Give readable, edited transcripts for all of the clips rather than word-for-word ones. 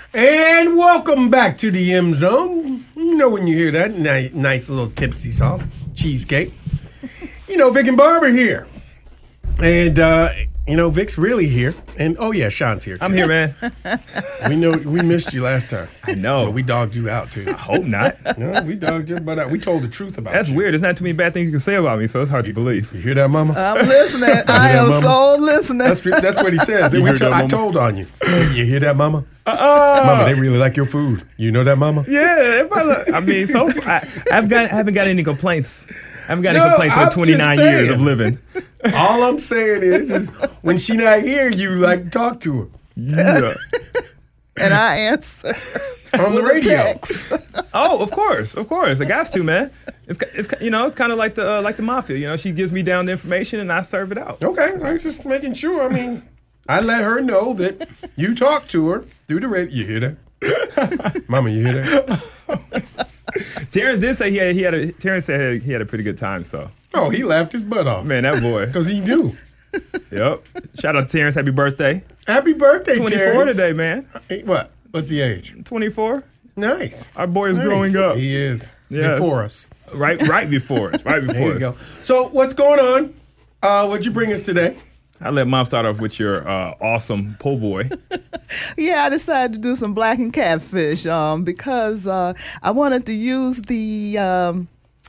And welcome back to the M Zone. You know when you hear that nice little tipsy song, cheesecake. Vic and Barbara here. And, Vic's really here. And, oh, yeah, Sean's here, too. I'm here, man. We missed you last time. I know. But we dogged you out, too. I hope not. No, we dogged you out. We told the truth about That's you. weird. There's not too many bad things you can say about me, so it's hard to believe. You hear that, Mama? I'm listening. I am Mama? so listening. That's what he says. You heard that, I Mama? told on you. You hear that, Mama? Mama, they really like your food. You know that, Mama? Yeah. I haven't got any complaints. I haven't got any complaints for I'm 29 just years of saying. living. All I'm saying is when she not here, you like to talk to her Yeah. And I answer on the with a radio. text. Oh, of course. I got to, man. It's kind of like the mafia. She gives me down the information and I serve it out. Okay, so I'm just making sure. I let her know that you talk to her through the radio. You hear that? Mama, you hear that? Terrence did say Terrence said he had a pretty good time. So Oh, he laughed his butt off. man, that boy. Because he knew. Yep. Shout out to Terrence. Happy birthday. Happy birthday, 24 Terrence. today, man. Hey, what? What's the age? 24. Nice. Our boy is Nice. growing up. He is. Yes. Before us. Right before us. Right There before you us. go. So what's going on? What'd you bring us today? I let Mom start off with your awesome po' boy. Yeah, I decided to do some blackened catfish because I wanted to use the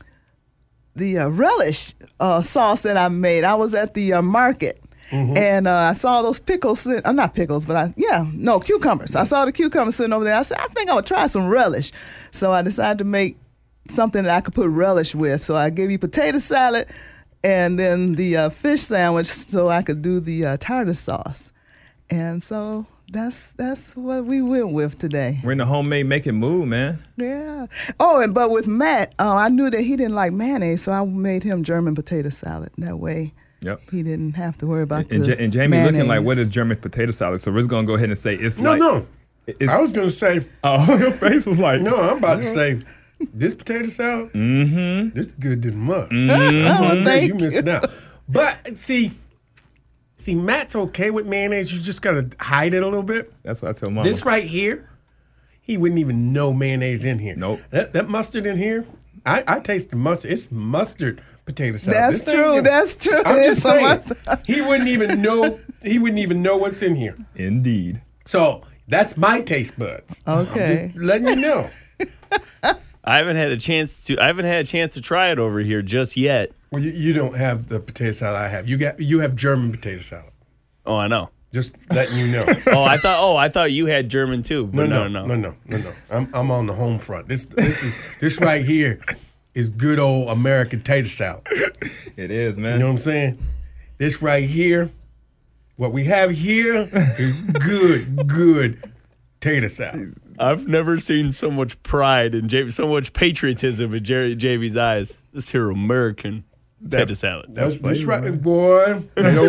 relish sauce that I made. I was at the market. And I saw those pickles, not pickles, but cucumbers. I saw the cucumbers sitting over there. I said, I think I would try some relish. So I decided to make something that I could put relish with. So I gave you potato salad and then the fish sandwich so I could do the tartar sauce. And so that's what we went with today. We're in the homemade making mood, man. Yeah. Oh, but with Matt, I knew that he didn't like mayonnaise, so I made him German potato salad. That way Yep. he didn't have to worry about And, the and Jamie looking like, mayonnaise. what is German potato salad? So we're just going to go ahead and say it's No. It's, I was going to say, oh, your face was like. no, I'm about to say, this potato salad, this is good to the mud. Oh, thank You missing out. But see, Matt's okay with mayonnaise. You just got to hide it a little bit. That's what I tell Mama. This right here, he wouldn't even know mayonnaise in here. Nope. That mustard in here, I taste the mustard. It's mustard potato salad. That's This true. ain't- That's true. I'm just It's some saying, mustard. he wouldn't even know. He wouldn't even know what's in here. Indeed. So that's my taste buds. Okay. I'm just letting you know. I haven't had a chance to try it over here just yet. Well, you don't have the potato salad I have. You have German potato salad. Oh, I know. Just letting you know. I thought you had German too. But no. I'm on the home front. This right here is good old American tater salad. It is, man. You know what I'm saying? This right here, what we have here is good tater salad. I've never seen so much pride and so much patriotism in JV's eyes. This here American potato salad. That's right, boy.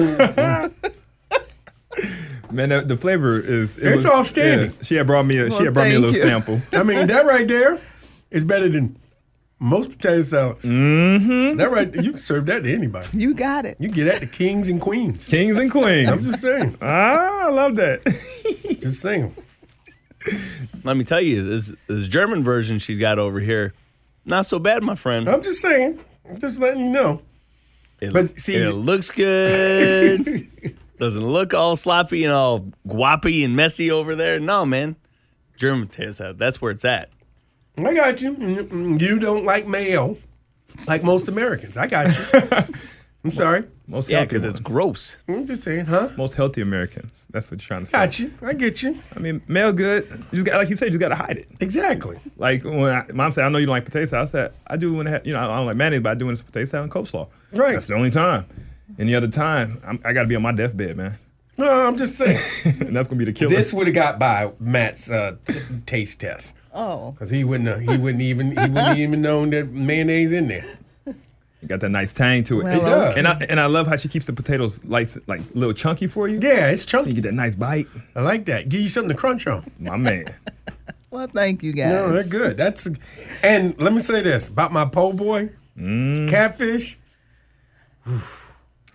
Man, the flavor is It's outstanding. Yeah, she had brought me a Well, little thank you. sample. I mean, that right there is better than most potato salads. Mm-hmm. That right, you can serve that to anybody. You got it. You can get that to kings and queens. Kings and queens. I'm just saying. I love that. Just saying. Let me tell you, this German version she's got over here, not so bad, my friend. I'm just saying. I'm just letting you know. But see- it looks good. Doesn't look all sloppy and all guappy and messy over there. No, man. German potato salad, that's where it's at. I got you. You don't like mayo like most Americans. I got you. I'm sorry. Most Yeah, healthy because it's ones. gross. I'm just saying, huh? Most healthy Americans. That's what you're trying to say. Got you. I get you. I mean, mail good. You just got, like you said, you just got to hide it. Exactly. Like when Mom said, I know you don't like potato salad. I said, I do when I don't like mayonnaise, but I do when it's potato salad and coleslaw. Right. That's the only time. Any other time, I got to be on my deathbed, man. No, I'm just saying. And that's going to be the killer. This would have got by Matt's taste test. Oh. Because he wouldn't even known that mayonnaise in there. It got that nice tang to it. Well, It does. And I love how she keeps the potatoes like a little chunky for you. Yeah, it's So you chunky. get that nice bite. I like that. Give you something to crunch on. My man. Well, thank you guys. No, they're good. And let me say this about my po' boy, catfish.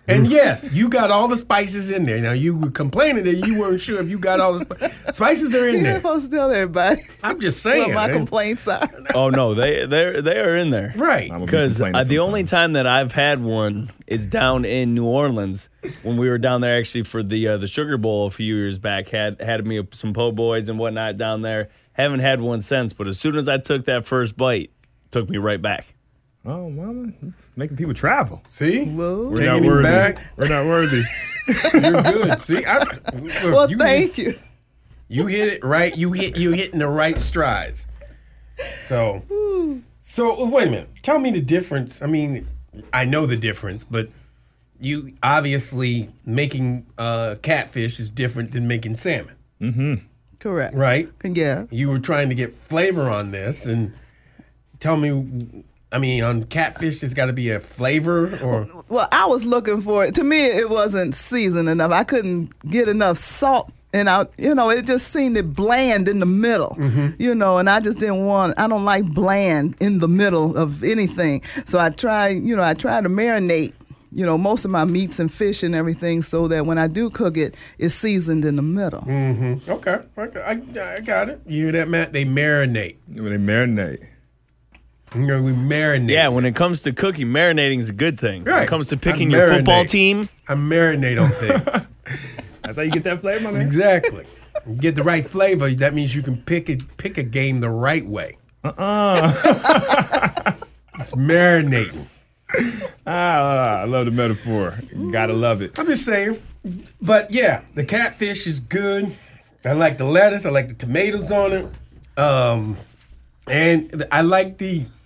And yes, you got all the spices in there. Now you were complaining that you weren't sure if you got all the spices are in You're there. supposed to tell everybody I'm just saying. what my man. complaints are. Oh no, they are in there. Right. I'm gonna be Because complaining the only sometimes. time that I've had one is down in New Orleans when we were down there actually for the Sugar Bowl a few years back. Had me some po' boys and whatnot down there. Haven't had one since, but as soon as I took that first bite, took me right back. Oh, mama, making people travel. See? Whoa. We're Taking not him worthy. back. We're not worthy. You're good. See? Look, Well, you thank you. You hit it right. You hitting the right strides. So wait a minute. Tell me the difference. I mean, I know the difference, but you obviously making catfish is different than making salmon, Correct. right? Yeah. You were trying to get flavor on this, and tell me. I mean, on catfish, there's got to be a flavor, or Well, I was looking for it. To me, it wasn't seasoned enough. I couldn't get enough salt. And it just seemed bland in the middle, and I just didn't I don't like bland in the middle of anything. So I try to marinate, most of my meats and fish and everything so that when I do cook it, it's seasoned in the middle. okay, I got it. You hear that, Matt? They marinate. When they marinate. We marinate. Yeah, when it comes to cooking, marinating is a good thing. When Right. it comes to picking I your football marinate. team, I marinate on things. That's how you get that flavor, my man. Exactly. You get the right flavor. That means you can pick a game the right way. It's marinating. I love the metaphor. Gotta love it. I'm just saying. But yeah, the catfish is good. I like the lettuce. I like the tomatoes on it. And I like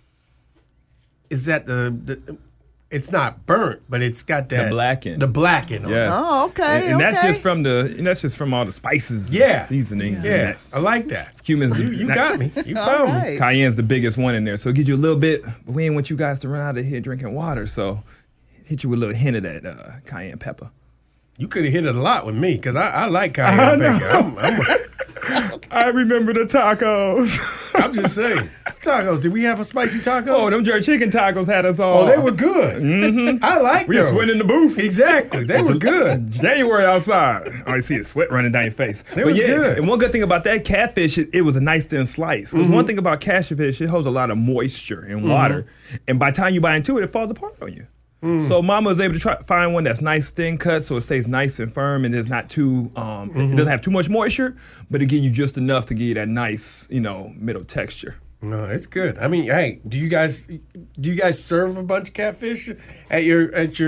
is that the it's not burnt, but it's got that blackened. The blackened on it. Yes. Oh, okay. And okay. that's just from all the spices, Yeah. seasonings. Yeah, I like that. Humans, You got me. You All found me. right. Cayenne's the biggest one in there, so it gives you a little bit. But we ain't want you guys to run out of here drinking water, so hit you with a little hint of that cayenne pepper. You could have hit it a lot with me because I like cayenne pepper. I remember the tacos. I'm just saying. Tacos. Did we have a spicy taco? Oh, them jerk chicken tacos had us all. Oh, they were good. I like We those. just went in the booth. Exactly. They were good. January outside. I see the sweat running down your face. It was good. And one good thing about that catfish, it was a nice thin slice. Because one thing about catfish, it holds a lot of moisture and water. And by the time you bite into it, it falls apart on you. So Mama was able to find one that's nice thin cut, so it stays nice and firm, and it's not too. It doesn't have too much moisture, but it gives you just enough to give you that nice, middle texture. No, it's good. I mean, hey, do you guys serve a bunch of catfish at your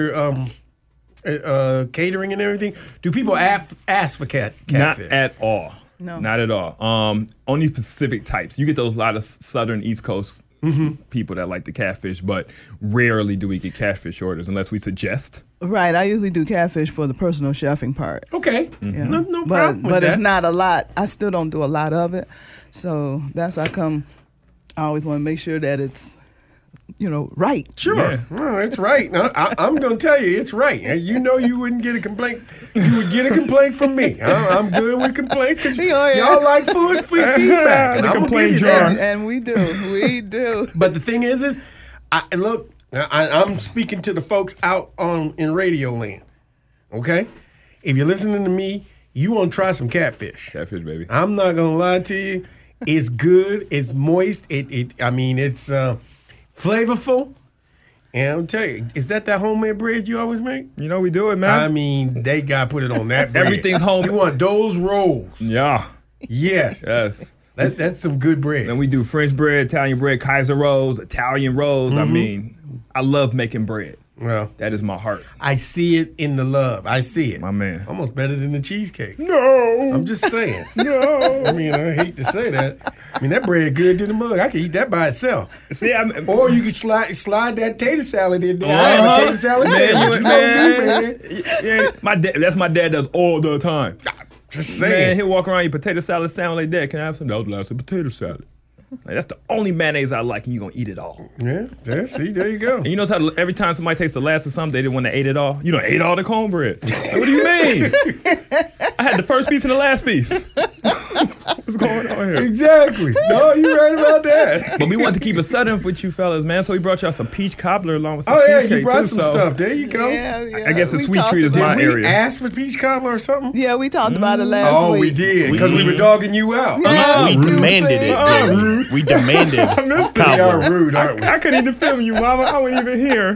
catering and everything? Do people ask for catfish? Not at all. No. Not at all. Only specific types. You get those a lot of southern East Coast people that like the catfish, but rarely do we get catfish orders unless we suggest. Right. I usually do catfish for the personal chefing part. Okay. Yeah. No problem with but it's that. not a lot. I still don't do a lot of it. So that's how come I always want to make sure that it's, right. Sure. Yeah. No, it's right. I'm going to tell you, it's right. You know you wouldn't get a complaint. You would get a complaint from me. I'm good with complaints because Oh, yeah. y'all like feedback. and The I'm gonna complaint give you jar. that. And we do. We do. But the thing is I'm speaking to the folks out in Radio Land. Okay? If you're listening to me, you want to try some catfish. Catfish, baby. I'm not going to lie to you. It's good. It's moist. It's flavorful. And I'll tell you, is that homemade bread you always make? We do it, I man. mean, they got to put it on that bread. Everything's home. You want those rolls. Yeah. Yes. Yes. That's some good bread. And we do French bread, Italian bread, Kaiser rolls, Italian rolls. I mean, I love making bread. Well, That is my heart. I see it in the love. I see it. My man. Almost better than the cheesecake. No. I'm just saying. No. I mean, I hate to say that. I mean, that bread good to the mug. I could eat that by itself. See, Or you could slide that tater salad in there. I have a tater salad sandwich. You know me, man. Yeah, my dad. That's my dad does all the time. Just Man, saying. he'll walk around your potato salad sandwich like that. Can I have some? That was last potato salad. Like, that's the only mayonnaise I like, and you're gonna eat it all. Yeah, see, there you go. And you know how every time somebody takes the last of something, they didn't want to eat it all. You don't ate all the cornbread. Like, what do you mean? I had the first piece and the last piece. What's going on here? Exactly. No, you're right about that. But we wanted to keep it southern with you fellas, man. So we brought y'all some peach cobbler along with some Oh, yeah, cheesecake you brought too. some So stuff. There you go. Yeah. I guess the We sweet talked treat is about- my Did we area. ask for peach cobbler or something? Yeah, we talked about it last Oh, week. we did, because we were dogging you out. Yeah, We you demanded see? it, Jay. We demanded. I missed We it. are cobbler. rude, aren't we? I couldn't even film you, mama. I wasn't even here.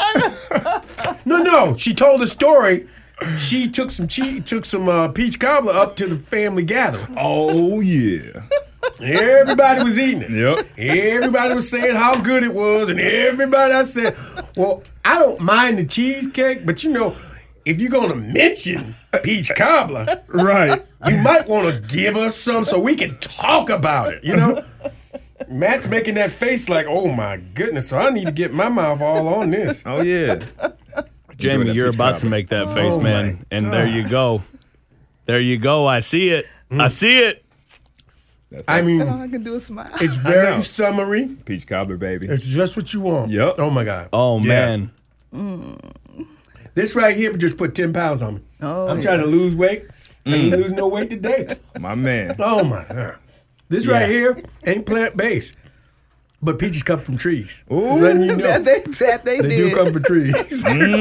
No. She told a story. She took some peach cobbler up to the family gathering. Oh, yeah. Everybody was eating it. Yep. Everybody was saying how good it was, and I said, well, I don't mind the cheesecake, but if you're gonna mention peach cobbler, Right. you might want to give us some so we can talk about it. Matt's making that face like, oh my goodness, so I need to get my mouth all on this. Oh, yeah. Jamie, that you're peach about to cobbler. make that face, Oh, man. my And God. there you go. There you go. I see it. I see it. I mean, All I can do is smile. it's know. very summery. Peach cobbler, baby. It's just what you want. Yep. Oh my God. Oh, Yeah. man. This right here just put 10 pounds on me. Oh, I'm trying to lose weight. I ain't lose no weight today. My man. Oh my God. This Yeah. right here ain't plant-based. But peaches come from trees. Ooh. Just letting you know. that they They did. do come from trees.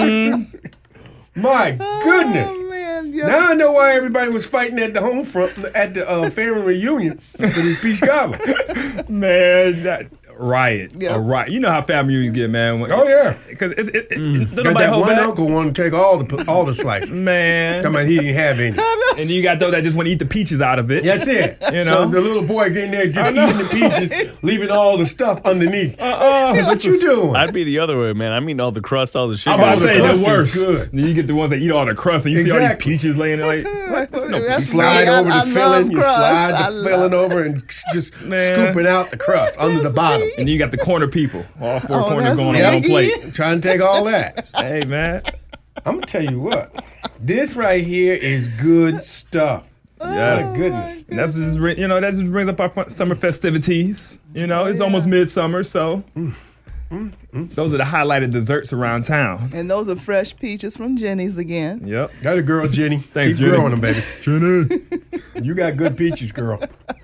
My goodness. Oh, man. Yeah. Now I know why everybody was fighting at the home front at the family reunion for this peach cobbler. Man, that riot. Yeah. A riot. You know how family reunions get, man. Oh yeah. Because don't Got nobody that hold one back. uncle want to take all the slices. Man. Come on, he didn't have any. And you got those that just want to eat the peaches out of it. That's it. You know? So the little boy getting there just eating the peaches, leaving all the stuff underneath. What you doing? I'd be the other way, man. I mean, all the crust, all the sugar. I'm about to the say crust the is worst. good. Then you get the ones that eat all the crust and you see all these Exactly. peaches laying there like, what? There's no That's peaches. Slide I over the love filling, you crust. slide I the love filling over and just Man. scooping out the crust under the That's bottom. me. And you got the corner people. All four Oh, corners that's going me. on one Yeah. plate. Trying to take all that. Hey, man. I'm gonna tell you what. This right here is good stuff. Yes. My goodness. And that's just, that just brings up our summer festivities. It's almost midsummer, so those are the highlighted desserts around town. And those are fresh peaches from Jenny's again. Yep. Got a girl, Jenny. Thanks, Keep Jenny. growing them, baby. Jenny. You got good peaches, girl.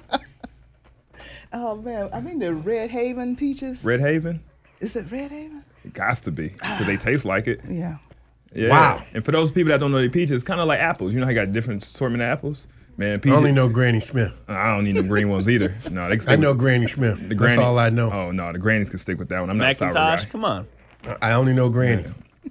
Oh man, I think they're Red Haven peaches. Red Haven? Is it Red Haven? It got to be, because they taste like it. Yeah. Yeah. Wow. And for those people that don't know the peaches, it's kind of like apples. You know how you got different assortment of apples? Man, I peaches. only know Granny Smith. I don't need the green ones either. No, they can stick I know with Granny Smith. the That's granny. all I know. Oh, no, the grannies can stick with that one. I'm not a sour Macintosh, guy. come on. I only know Granny.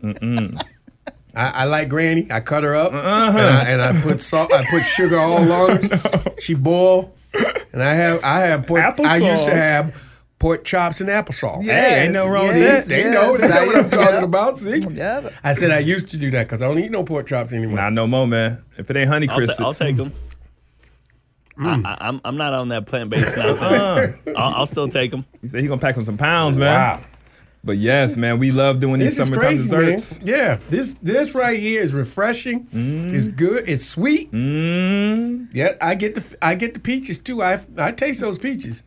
I like Granny. I cut her up Uh-huh. and I put salt. I put sugar all on her. She boil, and I have pork. I used to Applesauce. have pork chops and applesauce. Hey, ain't no wrong with yes, that. They yes, know. They know I what I'm used to- talking about. See, Yeah. I said I used to do that because I don't eat no pork chops anymore. Not no more, man. If it ain't Honey Crisps. I'll take them. I'm not on that plant-based nonsense. I'll still take them. He said he gonna pack on some pounds, man. Wow. But yes, man, we love doing these This is summertime crazy, man. desserts. Yeah, this right here is refreshing. It's good. It's sweet. Yeah, I get the peaches too. I taste those peaches.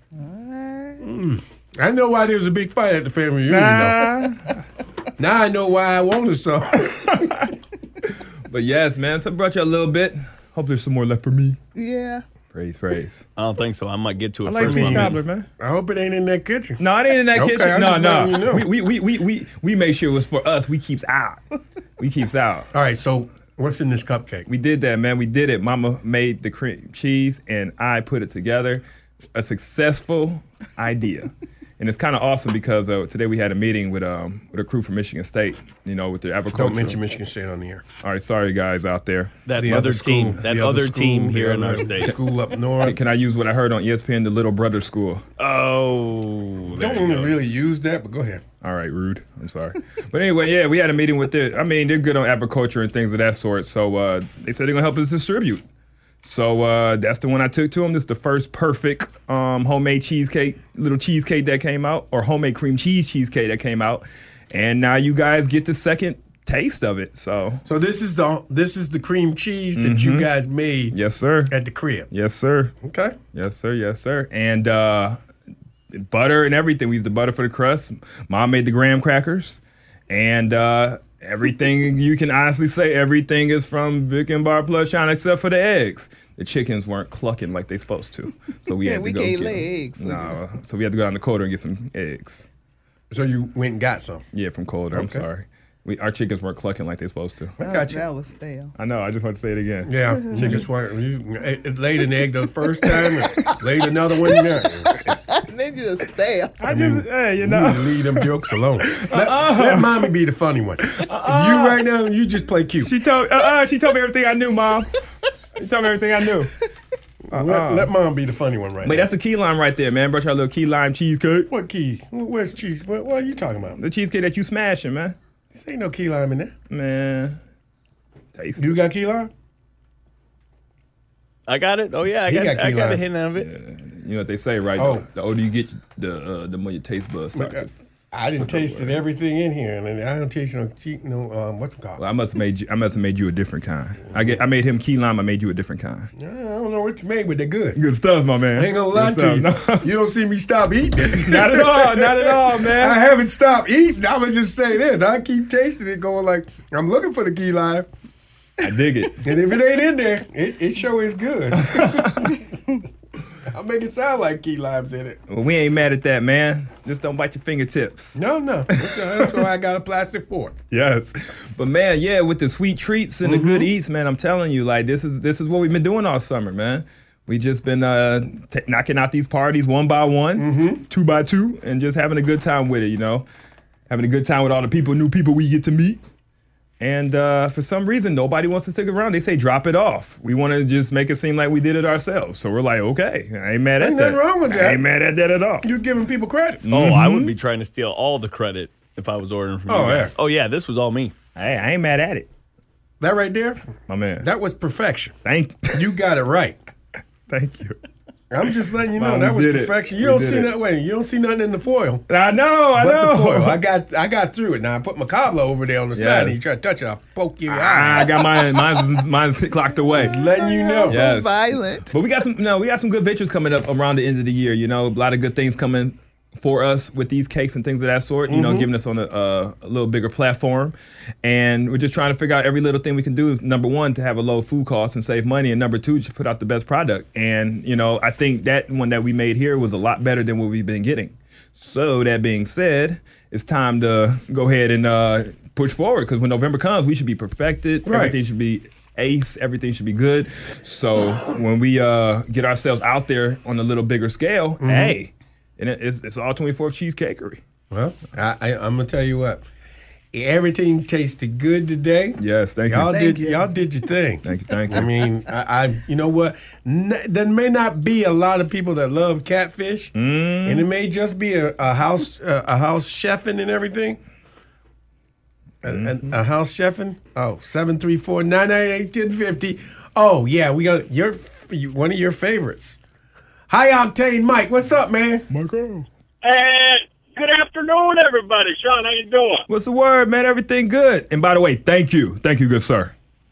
I know why there was a big fight at the family reunion. Though. Now I know why I wanted some. But yes, man, so I brought you a little bit. Hope there's some more left for me. Yeah. Praise, praise. I don't think so. I might get to it I like first. peach Mama. cobbler, man. I hope it ain't in that kitchen. No, it ain't in that Okay, kitchen. I'm No, just no. letting you know. We made sure it was for us. We keeps out. We keeps out. All right, so what's in this cupcake? We did that, man. We did it. Mama made the cream cheese, and I put it together. A successful idea. And it's kind of awesome because today we had a meeting with a crew from Michigan State, with their agriculture. Don't mention Michigan State on the air. All right, sorry guys out there. That The other school, team. That the other school, team the here in our other state. School up north. Can I use what I heard on ESPN, the Little Brother School? Oh, there Don't it want to goes. really use that, but go ahead. All right, rude. I'm sorry. But anyway, yeah, we had a meeting with they're good on agriculture and things of that sort. So they said they're going to help us distribute. So that's the one I took to them. This is the first perfect homemade cheesecake, little cheesecake that came out, or homemade cream cheese cheesecake that came out. And now you guys get the second taste of it. So this is the cream cheese that you guys made yes, sir. at the crib. Yes, sir. Okay. Yes, sir. Yes, sir. And butter and everything. We used the butter for the crust. Mom made the graham crackers. And Everything you can honestly say, everything is from Vic and Bar Plus China except for the eggs. The chickens weren't clucking like they supposed to, so we Yeah, had to we go can't get lay them. eggs. No, so we had to go down to Coulter and get some eggs. So you went and got some. Yeah, from Coulter. I'm Okay. sorry. Our chickens weren't clucking like they supposed to. I got you. That was stale. I know. I just want to say it again. Yeah, you just want you laid an egg the first time and laid another one. They just stale. I just, hey, you You know. need to leave them jokes alone. Let mommy be the funny one. You right now, you just play cute. She told me everything I knew, Mom. She told me everything I knew. Let mom be the funny one right But now. that's the key lime right there, man. Brought you a little key lime cheesecake. What key? Where's cheese? What are you talking about? The cheesecake that you smashing, man. This ain't no key lime in there. Man. Taste it. You got key lime? I got it. Oh yeah, I He got, got key I got a lime. hint of it. You know what they say, right? Oh. The older you get, the more your taste buds start to. I didn't taste everything in here, and I don't taste no what's it called? Well, I must have made you a different kind. I made him key lime. I made you a different kind. I don't know what you made, but they're good. Good stuff, my man. I ain't gonna lie Good to you. stuff. You don't see me stop eating. Not at all. Not at all, I man. haven't stopped eating. I'm gonna just say this. I keep tasting it, going like I'm looking for the key lime, I dig it. and if it ain't in there, it sure is good. I'll make it sound like key lime's in it. Well, we ain't mad at that, man. Just don't bite your fingertips. No. That's why I got a plastic fork. Yes, but man, yeah, with the sweet treats and the good eats, man, I'm telling you, like this is what we've been doing all summer, man. We just been knocking out these parties one by one, two by two, and just having a good time with it. You know, having a good time with all the new people we get to meet. And for some reason, nobody wants to stick around. They say drop it off. We want to just make it seem like we did it ourselves. So we're like, okay, I ain't mad at Ain't that. nothing wrong with that. I ain't mad at that at all. You're giving people credit. Oh, I would be trying to steal all the credit if I was ordering from you Oh, guys. yeah. Oh yeah, this was all me. Hey, I ain't mad at it, That right there, my man. that was perfection. Thank You got it right. you. I'm just letting you know Mom, that we was did it. perfection. You We don't did see it. that way. You don't see nothing in the foil. I know. But the foil. I got through it. Now I put my cobbler over there on the side, and you Yes. try to touch it, I'll poke your I eye. got mine's locked away. Letting you know. Yes. Violent. But we got some good ventures coming up around the end of the year. You know, a lot of good things coming for us with these cakes and things of that sort. You know, giving us on a little bigger platform, and we're just trying to figure out every little thing we can do. Number one, to have a low food cost and save money, and number two, just put out the best product. And you know, I think that one that we made here was a lot better than what we've been getting. So that being said, it's time to go ahead and push forward, because when November comes, we should be perfected. Right. Everything should be ace. Everything should be good. So when we get ourselves out there on a little bigger scale, hey, and it's all 24th Cheesecakery. Well, I'm gonna tell you what. Everything tasted good today. Yes, thank Y'all you. did y'all did your thing. Thank you. I mean, I you know what? There may not be a lot of people that love catfish, and it may just be a house chefing and everything. A house chefing. Oh, 734-998-1050. Oh yeah, we got one of your favorites. High Octane Mike, what's up, man? Michael. Good afternoon, everybody. Sean, how you doing? What's the word, man? Everything good. And by the way, thank you, good sir.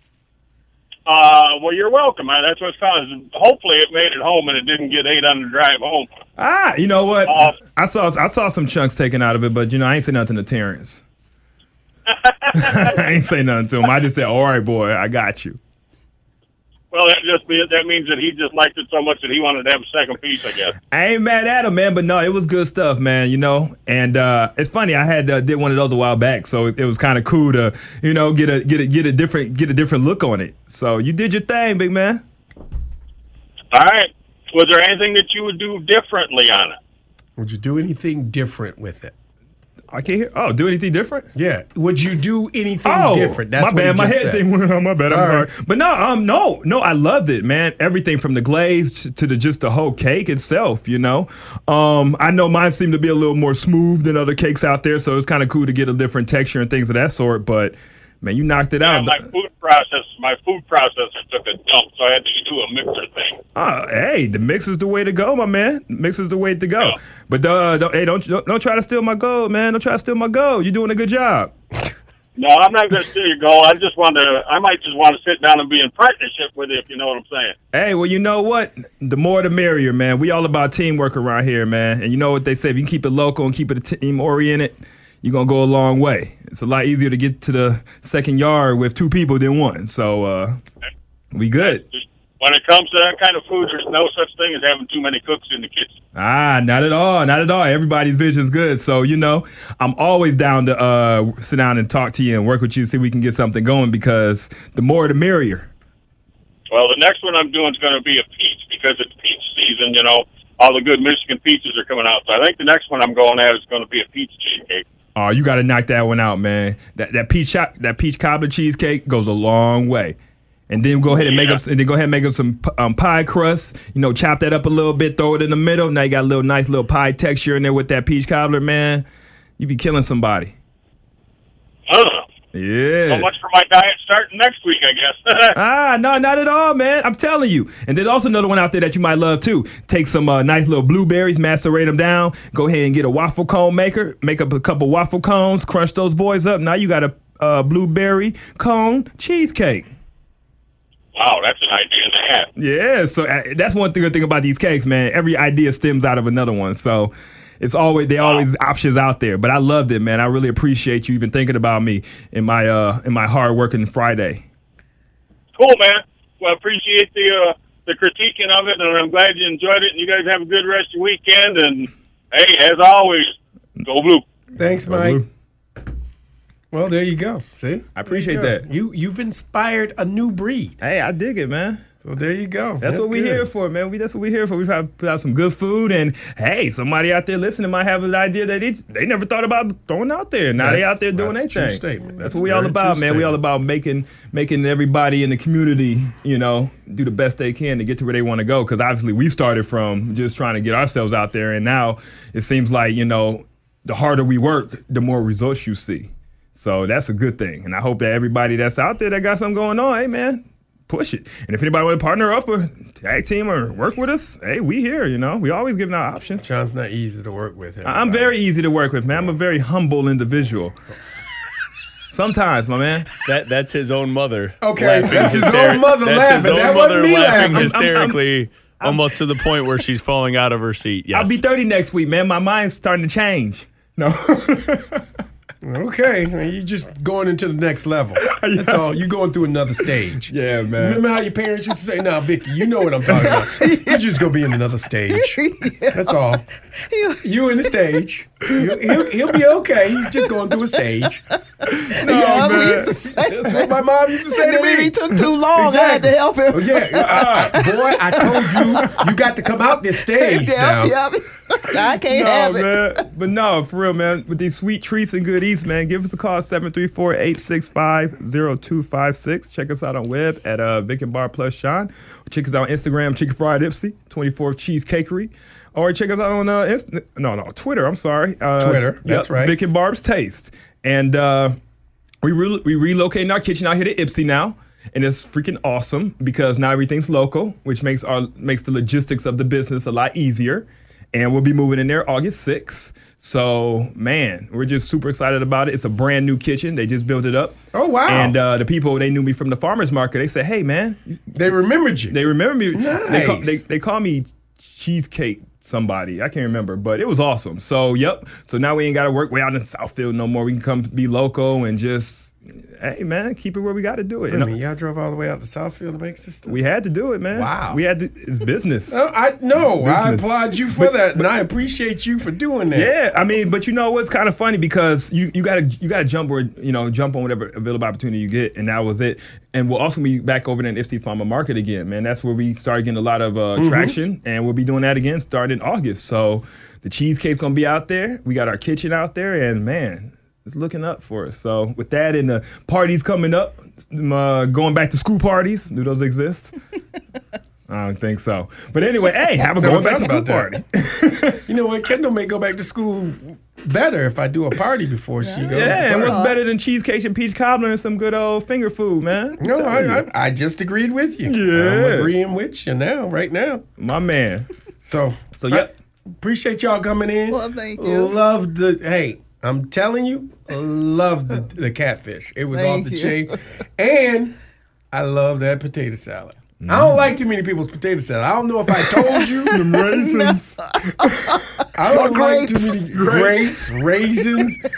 Well, you're welcome. That's what's fun. Hopefully, it made it home and it didn't get ate on the drive home. You know what? I saw some chunks taken out of it, but you know, I ain't say nothing to Terrence. I ain't say nothing to him. I just said, all right, boy, I got you. Well, that means that he just liked it so much that he wanted to have a second piece, I guess. I ain't mad at him, man, but no, it was good stuff, man, you know. And it's funny, I had did one of those a while back, so it was kind of cool to, you know, get a different look on it. So you did your thing, big man. All right. Was there anything that you would do differently on it? Would you do anything different with it? I can't hear. Oh, do anything different? Yeah. Would you do anything Oh, different? my bad. My head thing went on. My bad. Sorry. I'm sorry. But no. I loved it, man. Everything from the glaze to just the whole cake itself. You know, I know mine seemed to be a little more smooth than other cakes out there, so it's kind of cool to get a different texture and things of that sort. But man, you knocked it out. My food processor took a dump, so I had to do a mixer thing. Hey, the mix is the way to go, my man. Mix is the way to go. Yeah. But don't try to steal my gold, man. Don't try to steal my gold. You're doing a good job. No, I'm not going to steal your goal. I might just want to sit down and be in partnership with you, if you know what I'm saying. Hey, well, you know what? The more the merrier, man. We all about teamwork around here, man. And you know what they say, if you can keep it local and keep it team-oriented, you're going to go a long way. It's a lot easier to get to the second yard with 2 people than 1. So we good. When it comes to that kind of food, there's no such thing as having too many cooks in the kitchen. Not at all. Not at all. Everybody's vision's good. So, I'm always down to sit down and talk to you and work with you, see if we can get something going, because the more the merrier. Well, the next one I'm doing is going to be a peach, because it's peach season, all the good Michigan peaches are coming out. So I think the next one I'm going at is going to be a peach cheesecake. Oh, you got to knock that one out, man. That peach cobbler cheesecake goes a long way. And then go ahead and make up some pie crust. Chop that up a little bit, throw it in the middle. Now you got a nice little pie texture in there with that peach cobbler, man. You be killing somebody. Yeah. So much for my diet starting next week, I guess. No, not at all, man. I'm telling you. And there's also another one out there that you might love too. Take some nice little blueberries, macerate them down. Go ahead and get a waffle cone maker. Make up a couple waffle cones. Crunch those boys up. Now you got a blueberry cone cheesecake. Wow, that's an idea to have. Yeah, so that's one good thing about these cakes, man. Every idea stems out of another one. So it's always options out there. But I loved it, man. I really appreciate you even thinking about me in my hard working Friday. Cool, man. Well, I appreciate the critiquing of it, and I'm glad you enjoyed it. And you guys have a good rest of your weekend. And hey, as always, go blue. Thanks, Mike. Blue. Well, there you go. See? I appreciate that. You've inspired a new breed. Hey, I dig it, man. So there you go. That's what we're here for, man. That's what we're here for. We try to put out some good food, and hey, somebody out there listening might have an idea that they never thought about throwing out there. Now they out there doing their thing. Statement. That's what we all about, man. We all about making everybody in the community, do the best they can to get to where they want to go. Because obviously we started from just trying to get ourselves out there, and now it seems like the harder we work, the more results you see. So that's a good thing. And I hope that everybody that's out there that got something going on, hey, man, push it. And if anybody want to partner up or tag team or work with us, hey, we here, We always giving out options. Sean's not easy to work with. I'm very easy to work with, man. I'm a very humble individual. Sometimes, my man. That's his own mother. Okay, that's his own mother laughing. That's his own mother laughing laughing hysterically, almost to the point where she's falling out of her seat. Yes. I'll be 30 next week, man. My mind's starting to change. No. Okay, you're just going into the next level. That's all. You're going through another stage. Yeah, man. Remember how your parents used to say, "Nah, Vicky, you know what I'm talking about. You're just gonna be in another stage." That's all. You in the stage. He'll be okay. He's just going through a sage. No, man. That's what my mom used to say to me. If he took too long, I had to help him. Oh, yeah. Boy, I told you got to come out this stage now. Yep. I can't have it. Man. But no, for real, man. With these sweet treats and good eats, man, give us a call, 734-865-0256. Check us out on web at Vic and Bar Plus Sean. Check us out on Instagram, Chicken Fried Ipsy, 24th Cheesecakery. Or check us out on Twitter. I'm sorry. Twitter. That's right. Vic and Barb's Taste. And we relocating our kitchen out here to Ipsy now. And it's freaking awesome because now everything's local, which makes the logistics of the business a lot easier. And we'll be moving in there August 6th. So, man, we're just super excited about it. It's a brand new kitchen. They just built it up. Oh, wow. And the people, they knew me from the farmer's market. They said, hey, man. They remembered you. They remember me. Nice. They call me Cheesecake somebody. I can't remember, but it was awesome. So, yep. So now we ain't got to work way out in Southfield no more. We can come be local and just, hey, man, keep it where we got to do it. Y'all drove all the way out to Southfield to make this stuff? We had to do it, man. Wow. It's business. I applaud you for that, and I appreciate you for doing that. Yeah, I mean, but what's kind of funny because you gotta jump on whatever available opportunity you get, and that was it. And we'll also be back over there in Ipsy Farmer Market again, man. That's where we started getting a lot of traction, and we'll be doing that again starting in August. So the cheesecake's gonna be out there. We got our kitchen out there, and man, it's looking up for us. So with that and the parties coming up, going back to school parties, do those exist? I don't think so. But anyway, hey, have a going back to school party. You know what? Kendall may go back to school better if I do a party before she goes. Yeah, and what's better than cheesecake and peach cobbler and some good old finger food, man? No, I just agreed with you. Yeah. I'm agreeing with you right now. My man. So yep. Appreciate y'all coming in. Well, thank you. I'm telling you, I love the catfish. It was off the chain. And I love that potato salad. I don't like too many people's potato salad. I don't know if I told you. The raisins. I don't like too many grapes, raisins.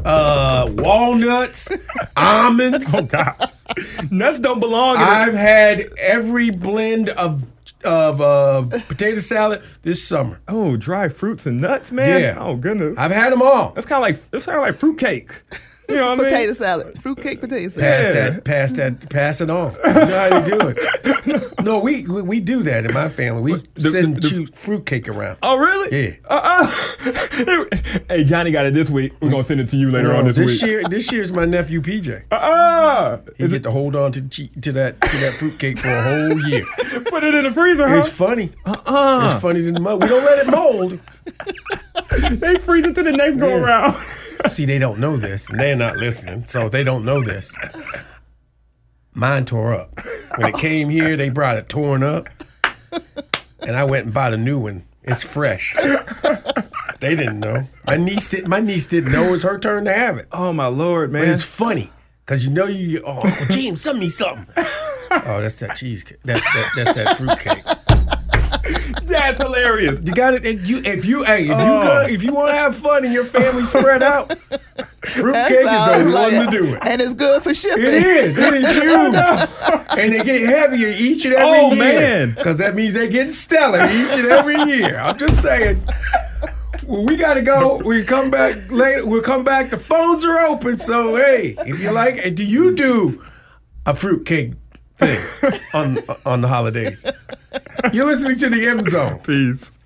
walnuts, almonds. Oh God, nuts don't belong. I've had every blend of potato salad this summer. Oh, dry fruits and nuts, man. Yeah. Oh goodness. I've had them all. That's kind of like fruitcake. You know what I mean? Potato salad, fruitcake potato salad. Pass it on. You know how to do it. No, we do that in my family. We send fruitcake around. Oh really? Yeah. Hey, Johnny got it this week. We're gonna send it to you later on this week. This year's my nephew PJ. He get to hold on to that fruitcake for a whole year. Put it in the freezer, huh? It's funny. It's funny to the mold. We don't let it mold. They freeze it to the next go around. See, they don't know this, and they're not listening, so they don't know this. Mine tore up. When it came here, they brought it torn up, and I went and bought a new one. It's fresh. They didn't know. My niece didn't know it was her turn to have it. Oh my Lord, man! But it's funny because Uncle James, send me something. Oh, that's that cheesecake. That's that fruitcake. That's hilarious. You got it. If you want to have fun and your family spread out, fruitcake is the one to do it. And it's good for shipping. It is. It is huge. And they get heavier each and every year. Man. Because that means they're getting stellar each and every year. I'm just saying. Well, we got to go. We come back later. We'll come back. The phones are open. So, hey, if you like, do you do a fruitcake thing on the holidays? You're listening to the M Zone. Peace.